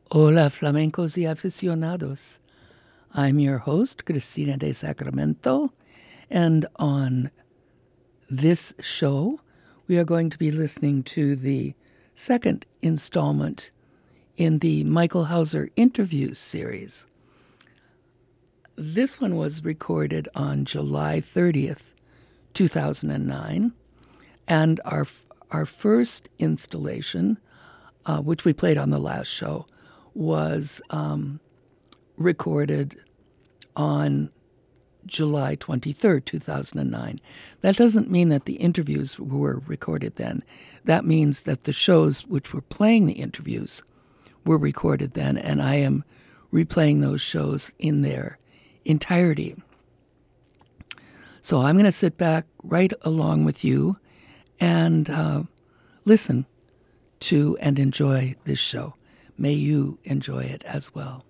Hola, flamencos y aficionados. I'm your host, Cristina de Sacramento, and on this show, we are going to be listening to the second installment in the Michael Hauser interviews series. This one was recorded on July 30th, 2009, and our first installation, which we played on the last show, was recorded on July 23rd, 2009. That doesn't mean that the interviews were recorded then. That means that the shows which were playing the interviews were recorded then, and I am replaying those shows in their entirety. So I'm going to sit back right along with you and listen to and enjoy this show. May you enjoy it as well.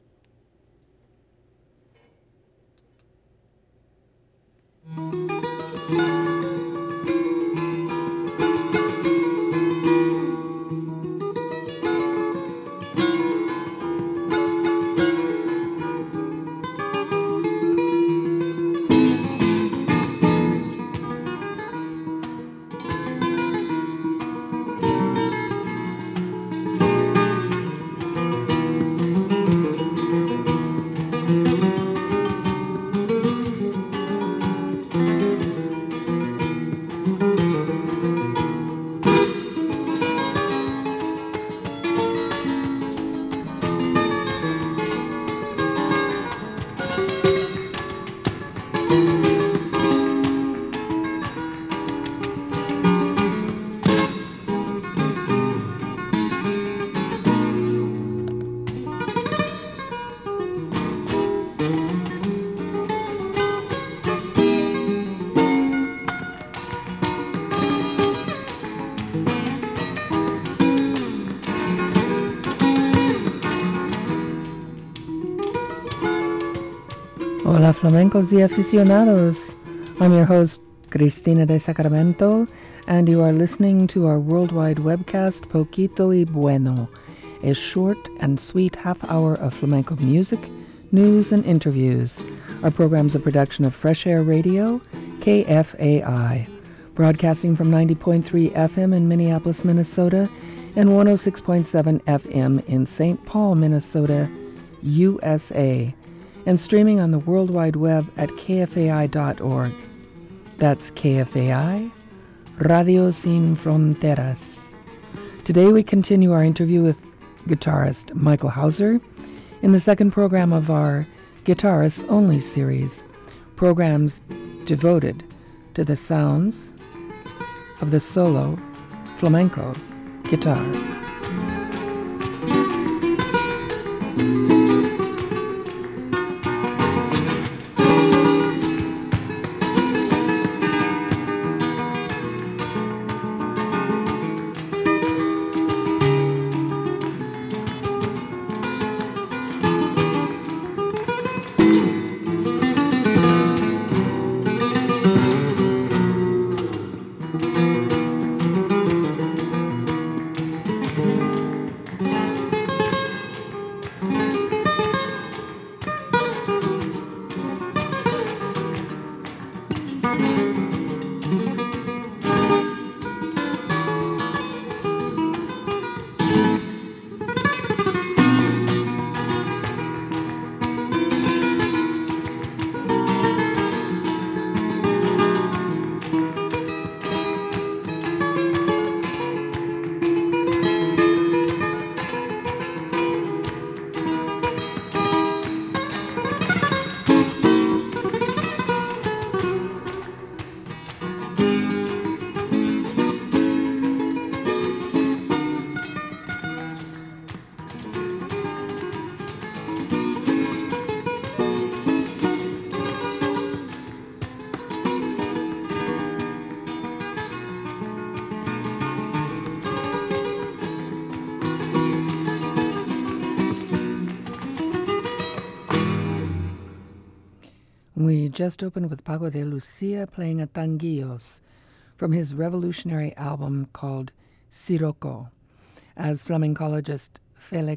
Hola, flamencos y aficionados. I'm your host, Cristina de Sacramento, and you are listening to our worldwide webcast, Poquito y Bueno, a short and sweet half-hour of flamenco music, news, and interviews. Our program is a production of Fresh Air Radio, KFAI, broadcasting from 90.3 FM in Minneapolis, Minnesota, and 106.7 FM in St. Paul, Minnesota, USA, and streaming on the World Wide Web at kfai.org. That's KFAI, Radio Sin Fronteras. Today we continue our interview with guitarist Michael Hauser in the second program of our Guitarists Only series, programs devoted to the sounds of the solo flamenco guitar. We just opened with Paco de Lucia playing a tanguillos from his revolutionary album called Sirocco, as flamencologist Felix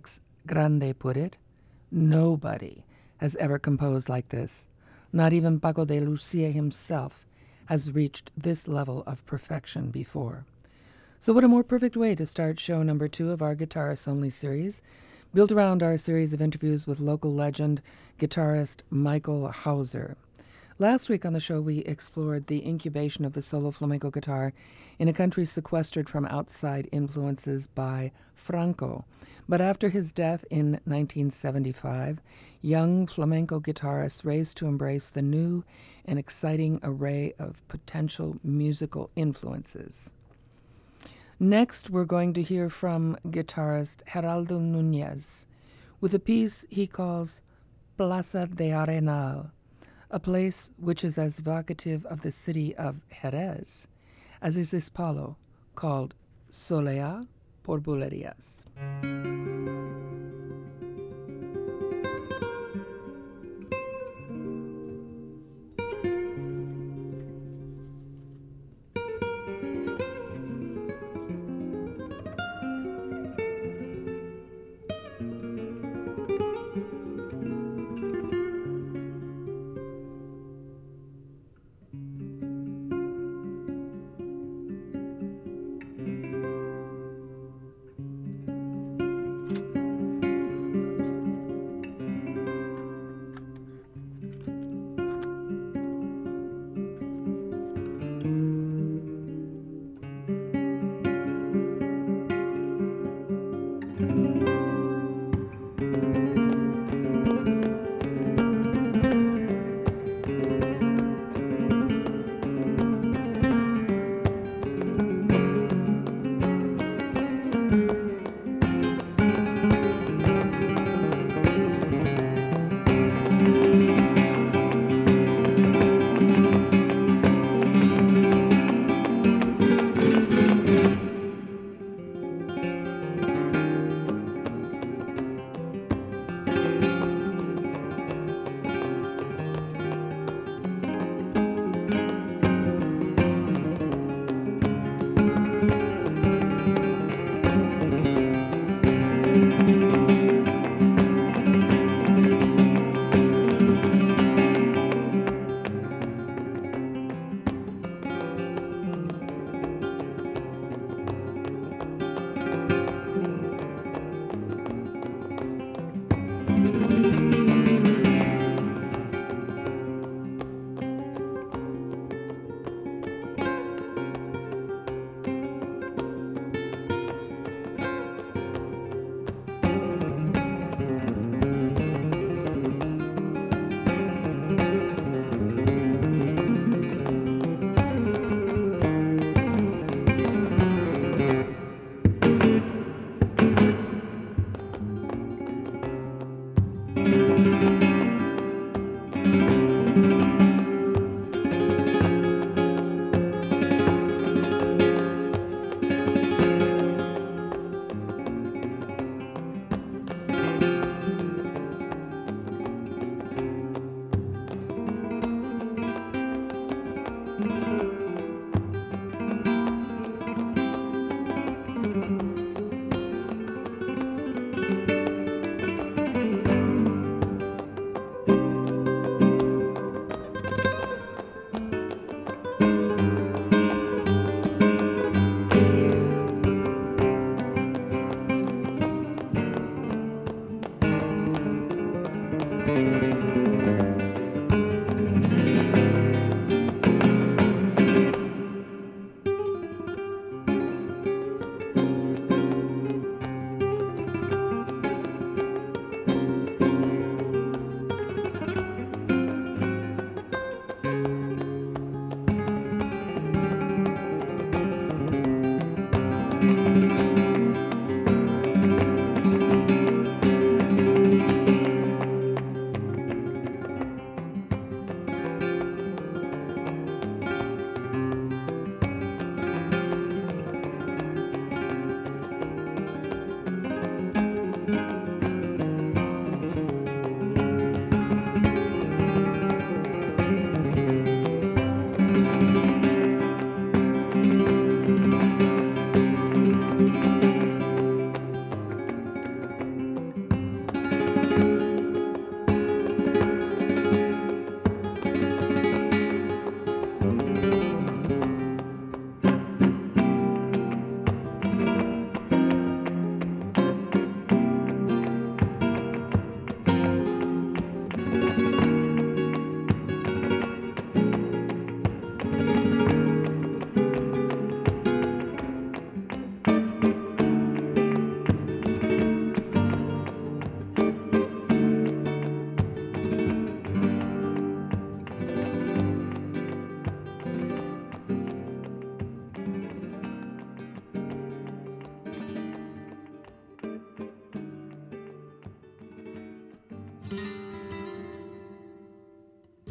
Grande put it, nobody has ever composed like this. Not even Paco de Lucia himself has reached this level of perfection before. So what a more perfect way to start show number 2 of our guitarist-only series, built around our series of interviews with local legend guitarist Michael Hauser. Last week on the show, we explored the incubation of the solo flamenco guitar in a country sequestered from outside influences by Franco. But after his death in 1975, young flamenco guitarists raised to embrace the new and exciting array of potential musical influences. Next, we're going to hear from guitarist Geraldo Núñez with a piece he calls Plaza de Arenal, a place which is as evocative of the city of Jerez as is this palo called Soleá por Bulerías.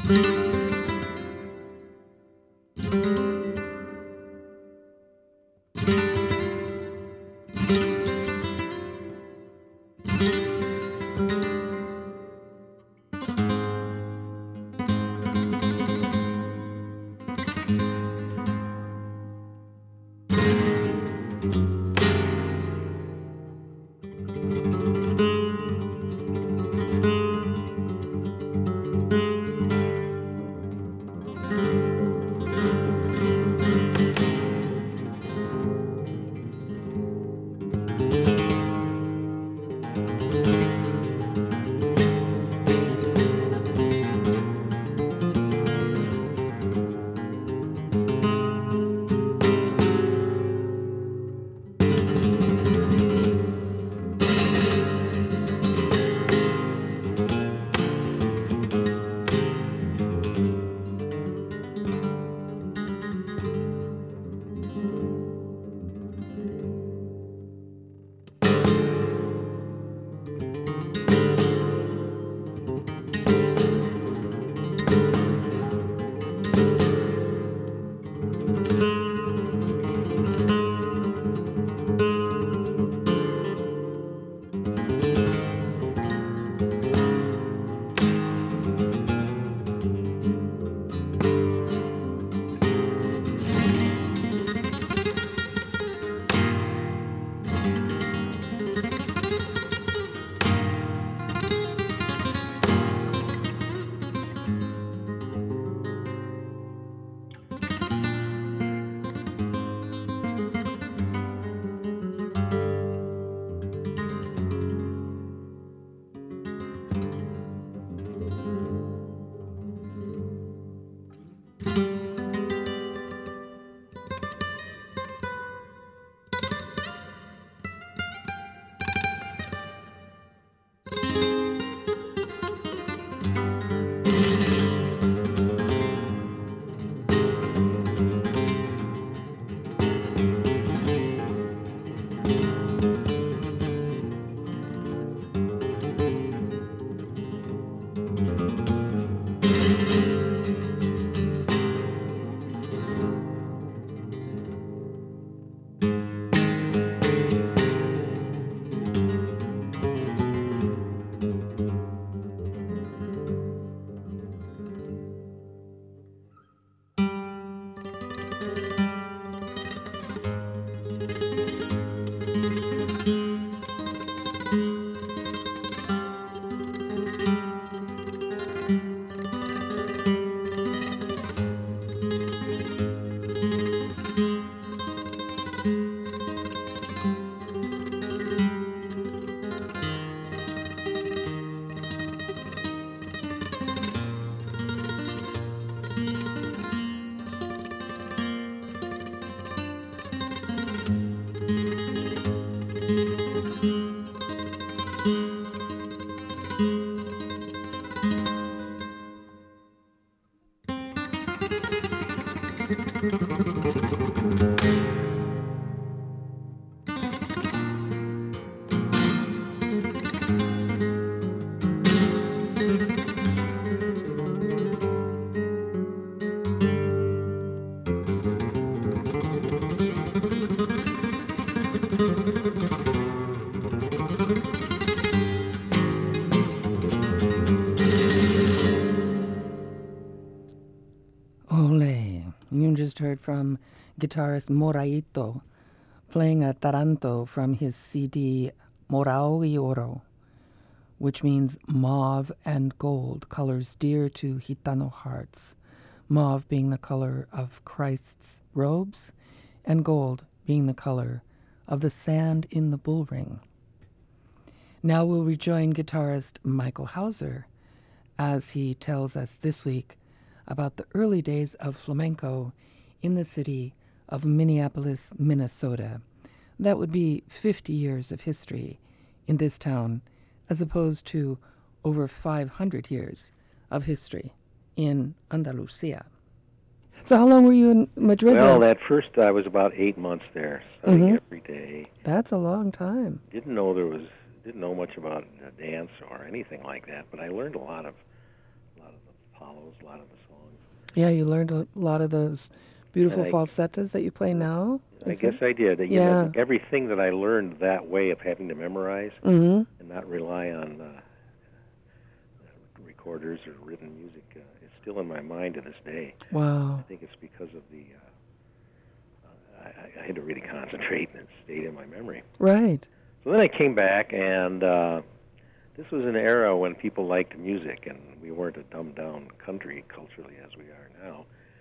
Ole. You just heard from guitarist Moraito playing a taranto from his CD Morao y Oro, which means mauve and gold, colors dear to Gitano hearts. Mauve being the color of Christ's robes, and gold being the color of the sand in the bull ring. Now we'll rejoin guitarist Michael Hauser as he tells us this week about the early days of flamenco in the city of Minneapolis, Minnesota. That would be 50 years of history in this town, as opposed to over 500 years of history in Andalusia. So how long were you in Madrid? Well, at first I was about 8 months there, studying every day. That's a long time. Didn't know much about dance or anything like that, but I learned a lot of the Apollos, a lot of the songs. Yeah, you learned a lot of those beautiful And falsettas that you play now. I Is guess it? I did. Yeah. Everything that I learned that way of having to memorize Mm-hmm. and not rely on recorders or written music is still in my mind to this day. I Wow. think it's because of the I had to really concentrate, and it stayed in my memory. Right. So then I came back, and this was an era when people liked music, and we weren't a dumbed-down country culturally as we are now.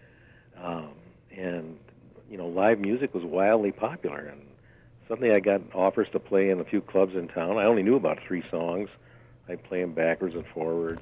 And live music was wildly popular, and suddenly I got offers to play in a few clubs in town. I only knew about 3 songs. I'd play them backwards and forwards,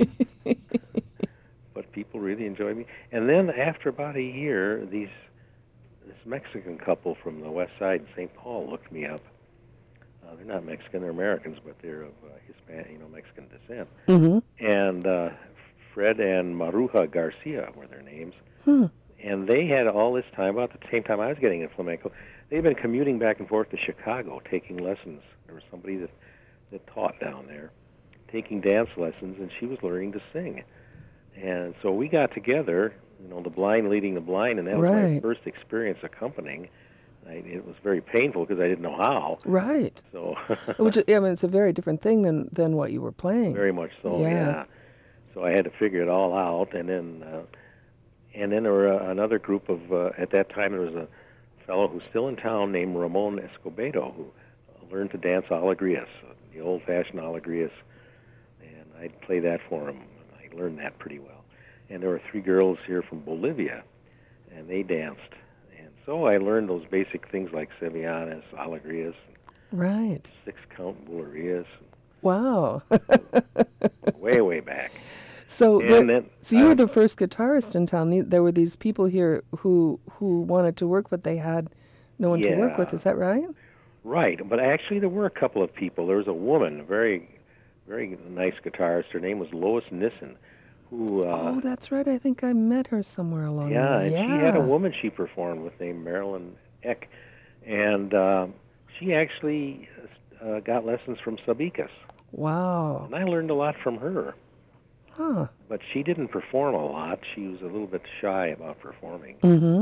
but people really enjoyed me. And then after about a year, this Mexican couple from the west side in St. Paul looked me up. They're not Mexican; they're Americans, but they're of Hispanic, Mexican descent. Mm-hmm. And Fred and Maruja Garcia were their names. Hmm. And they had all this time, about the same time I was getting into flamenco, they'd been commuting back and forth to Chicago, taking lessons. There was somebody that taught down there, taking dance lessons, and she was learning to sing. And so we got together, the blind leading the blind, and that was my Right. first experience accompanying. It was very painful because I didn't know how. Right. So Which it's a very different thing than what you were playing. very much so, Yeah. yeah. So I had to figure it all out, and then there were another group of at that time there was a fellow who's still in town named Ramon Escobedo who learned to dance alegrías, the old-fashioned alegrías, and I'd play that for him. And I learned that pretty well. And there were 3 girls here from Bolivia, and they danced. And so I learned those basic things like sevillanas, alegrías, Right. 6-count bulerías, Wow. way, way back. So And then so you were the first guitarist in town. There were these people here who wanted to work, but they had no one to work with. Yeah. Is that right? Right, but actually there were a couple of people. There was a woman, a very, very nice guitarist. Her name was Lois Nissen, who Oh, that's right. I think I met her somewhere along the yeah, way. and she had a woman she performed with named Marilyn Eck, and she actually got lessons from Sabicas, Wow. and I learned a lot from her. Huh. But she didn't perform a lot. She was a little bit shy about performing. Mm-hmm.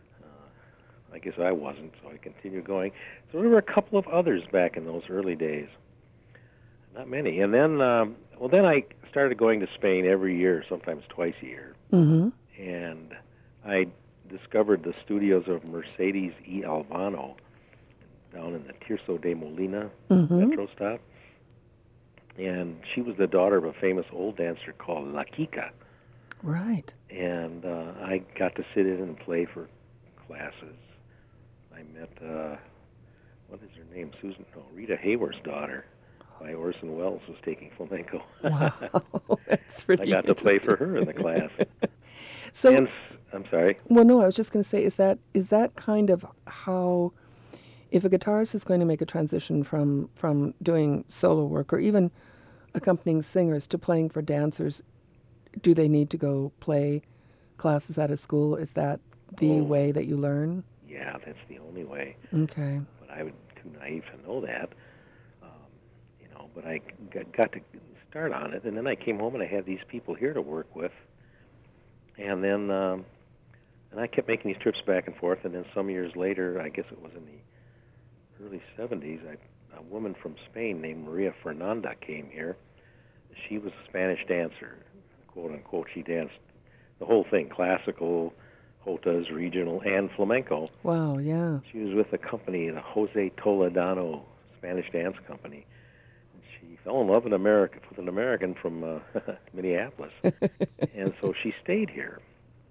I guess I wasn't, so I continued going. So there were a couple of others back in those early days. Not many. And then, then I started going to Spain every year, sometimes twice a year. Mm-hmm. And I discovered the studios of Mercedes E. Albano down in the Tirso de Molina metro stop. And she was the daughter of a famous old dancer called La Kika. Right. And I got to sit in and play for classes. I met, what is her name? Rita Hayworth's daughter by Orson Welles was taking flamenco. Wow. That's pretty I got to play for interesting. her in the class. So, And I'm sorry. well, no, I was just going to say, is that kind of how, if a guitarist is going to make a transition from doing solo work or even accompanying singers to playing for dancers, do they need to go play classes at a school? Is that the way that you learn? Yeah, that's the only way. Okay. But I was too naive to know that. But I got to start on it, and then I came home and I had these people here to work with, and then and I kept making these trips back and forth, and then some years later, I guess it was in the early 70s, a woman from Spain named Maria Fernanda came here. She was a Spanish dancer, quote unquote. She danced the whole thing, classical, jotas, regional, and flamenco. Wow, yeah. She was with a company, the Jose Toledano Spanish Dance Company. And she fell in love with an American from Minneapolis. And so she stayed here.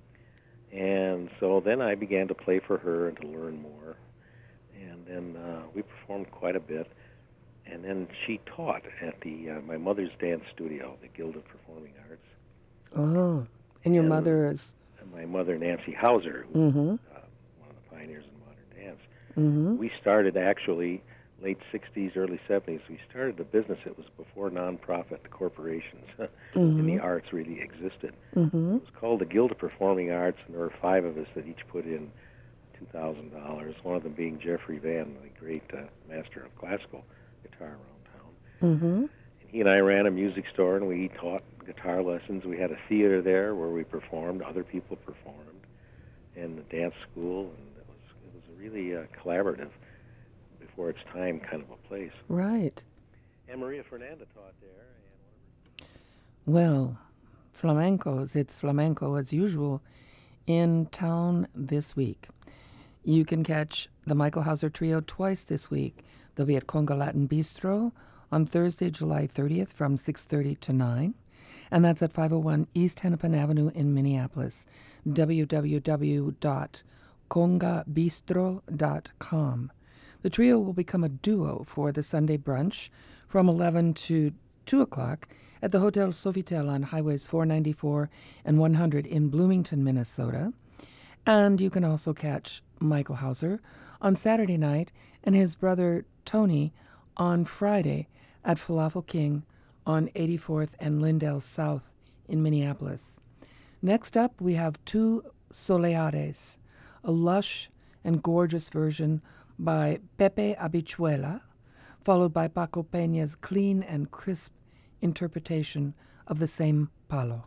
And so then I began to play for her and to learn more. And then we performed quite a bit. And then she taught at my mother's dance studio, the Guild of Performing Arts. Oh, and your And mother is... my mother, Nancy Hauser, who was one of the pioneers in modern dance. Mm-hmm. We started actually late 60s, early 70s. We started a business that was before nonprofit corporations in the arts really existed. Mm-hmm. It was called the Guild of Performing Arts, and there were 5 of us that each put in $2,000, one of them being Jeffrey Van, the great master of classical guitar around town. Mm-hmm. And he and I ran a music store, and we taught guitar lessons. We had a theater there where we performed. Other people performed, and the dance school, and it was a really collaborative, before its time kind of a place. Right. And Maria Fernanda taught there. Well, flamencos, it's flamenco as usual in town this week. You can catch the Michael Hauser Trio twice this week. They'll be at Conga Latin Bistro on Thursday, July 30th from 6:30 to 9. And that's at 501 East Hennepin Avenue in Minneapolis. www.congabistro.com. The trio will become a duo for the Sunday brunch from 11 to 2 o'clock at the Hotel Sofitel on Highways 494 and 100 in Bloomington, Minnesota. And you can also catch Michael Hauser on Saturday night and his brother Tony on Friday at Falafel King on 84th and Lindell South in Minneapolis. Next up, we have Two Soleares, a lush and gorgeous version by Pepe Habichuela, followed by Paco Peña's clean and crisp interpretation of the same palo.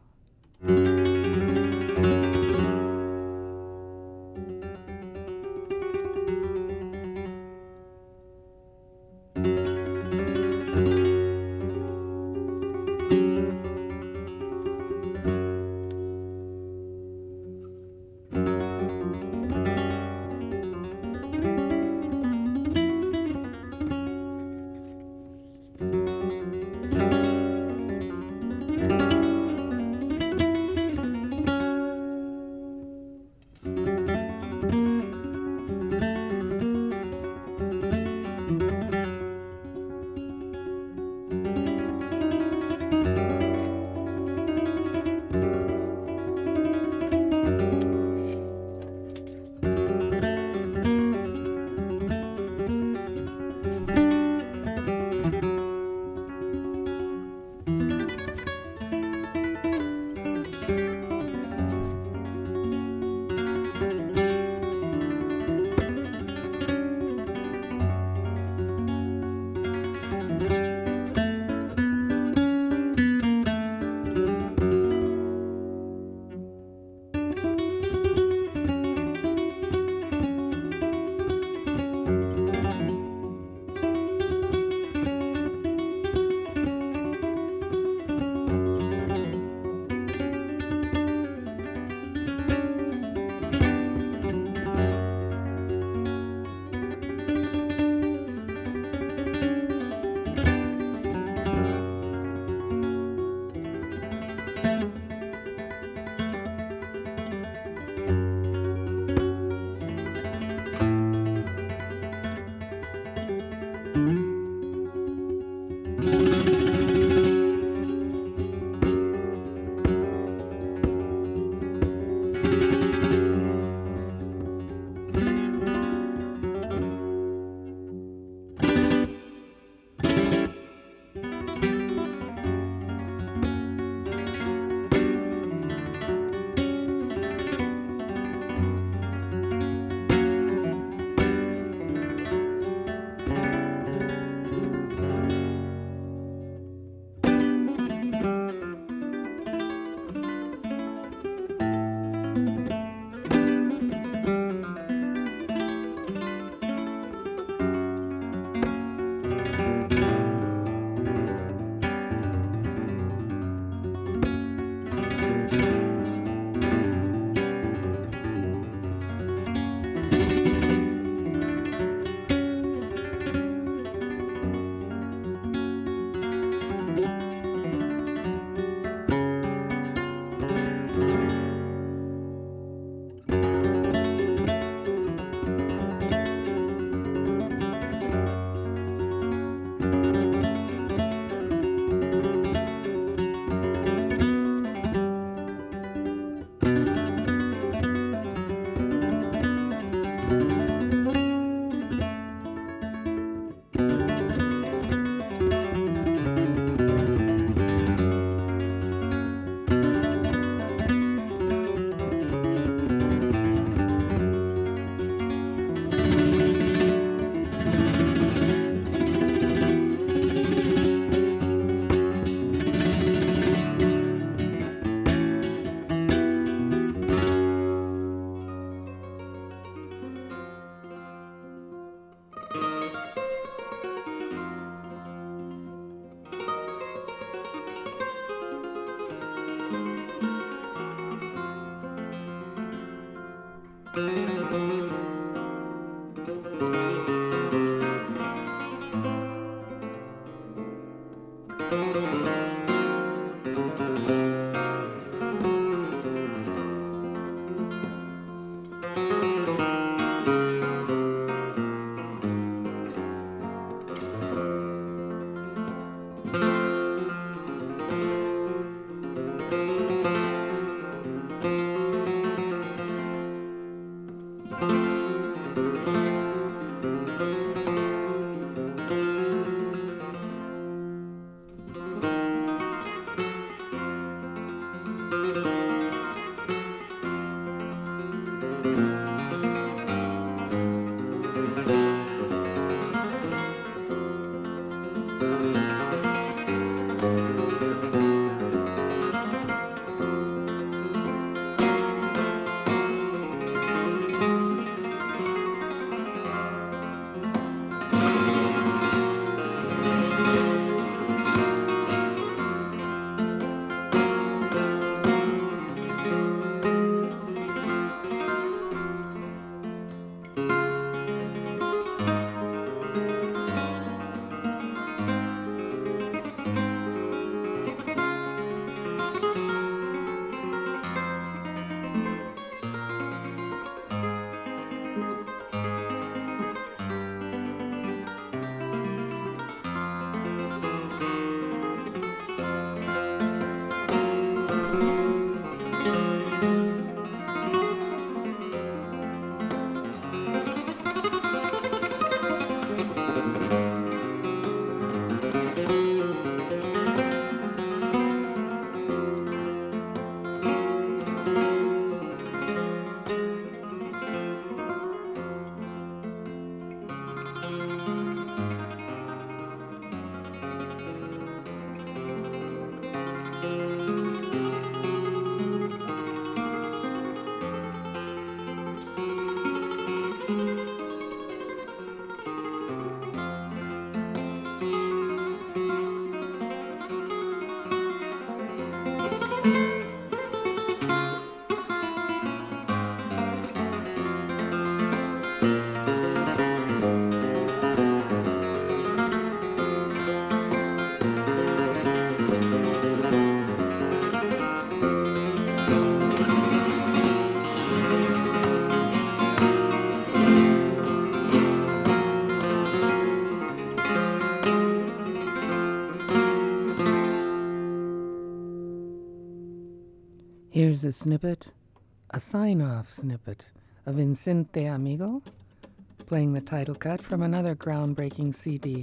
Here's a snippet, a sign-off snippet of Incinte Amigo, playing the title cut from another groundbreaking CD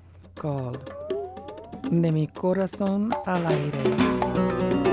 called De mi corazón al aire.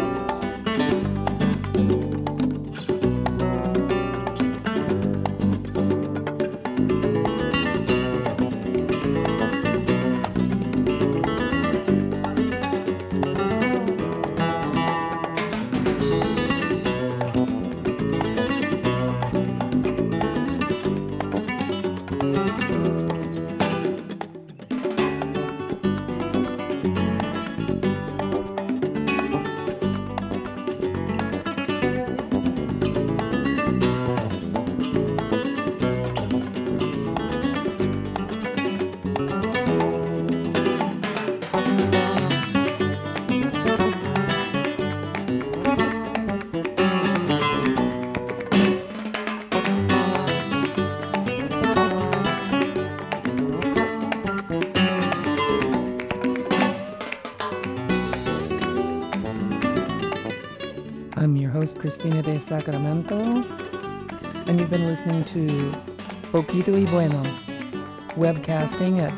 I'm your host, Cristina de Sacramento, and you've been listening to Poquito y Bueno, webcasting at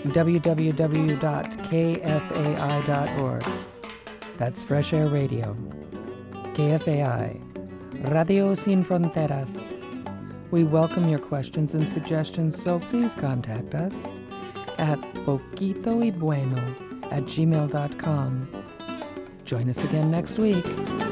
www.kfai.org. That's Fresh Air Radio. KFAI, Radio Sin Fronteras. We welcome your questions and suggestions, so please contact us at poquitoybueno@gmail.com. Join us again next week.